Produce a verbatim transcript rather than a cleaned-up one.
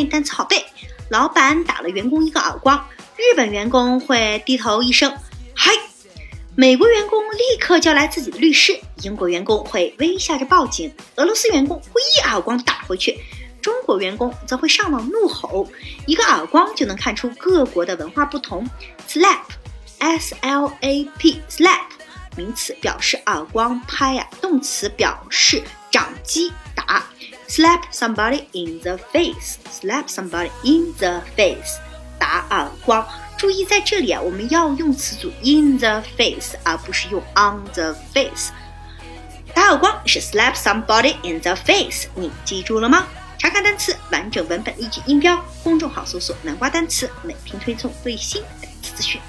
单词好背。老板打了员工一个耳光，日本员工会低头一声嗨，美国员工立刻叫来自己的律师，英国员工会微笑着报警，俄罗斯员工会一耳光打回去，中国员工则会上网怒吼。一个耳光就能看出各国的文化不同。 slap S L A P slap 名词表示耳光拍啊，动词表示掌击打。 slap somebody in the face slap somebody in the face 打耳光。注意在这里啊，我们要用词组 in the face 而不是用 on the face。 打耳光是 slap somebody in the face， 你记住了吗？查看单词完整文本依据音标，公众号搜索南瓜单词，每天推送最新单词资讯。